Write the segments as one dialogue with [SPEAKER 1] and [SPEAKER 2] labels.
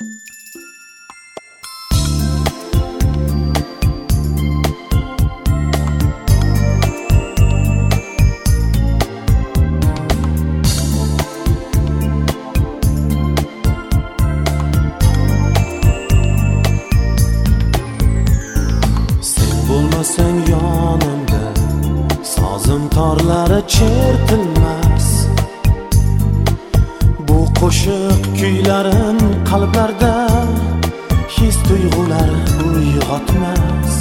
[SPEAKER 1] Bo'lmasang yonimda sozim torlari chertilmas. Bu qo'shiq kuylarim qalblarda his tuyg'ular uyg'otmas.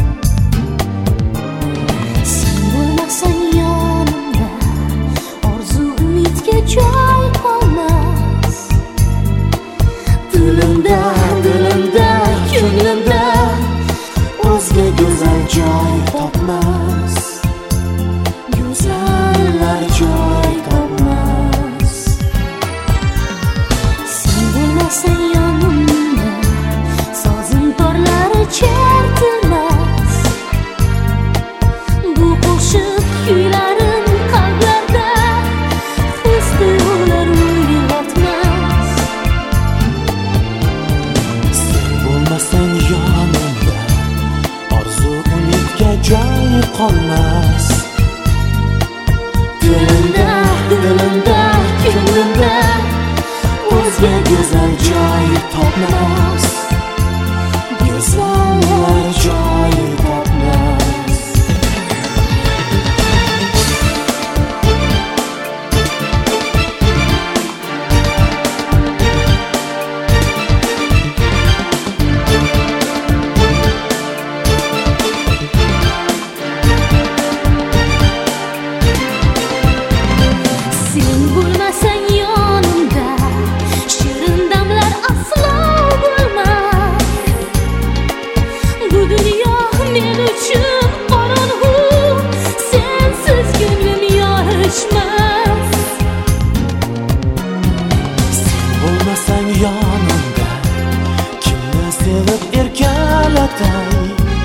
[SPEAKER 2] Sen bo'lmasang yonimda orzu umidga joy qolmas. Dilimda ko'nglimda o'zga go'zal joy topmas. Go'zallar joy topmas. Sen bo'lmasang yonimda sozim torlari chertilmas. Bu qo'shiq kuylarim qalblarda his tuyg'ular uyg'otmas.
[SPEAKER 1] Sen bo'lmasang yonimda orzu umidga joy qolmas.
[SPEAKER 2] Dilimda ko'nglimda o'zga go'zal joy topmas.
[SPEAKER 1] Go'zallar joy topmas.
[SPEAKER 2] Sen bo'lmasang yonimda shirin damlar aslo bo'lmas. Bu dunyo men uchun qorong'u, sensiz ko'nglim yorishmas.
[SPEAKER 1] Sen bo'lmasang yonimda kimni sevib erkalatay.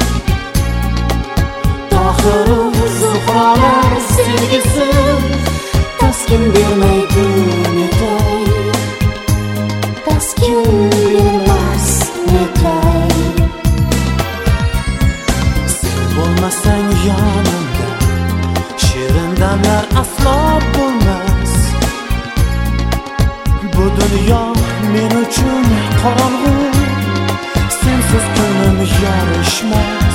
[SPEAKER 1] Tohiru Zuhrolar sevgisi taskin bermaydi netay.
[SPEAKER 2] Taskin bermas netay.
[SPEAKER 1] Sen bo'lmasang yonimda shirin damlar aslo bo'lmas. Bu dunyo men uchun qorong'u, sensiz ko'nglim yorishmas.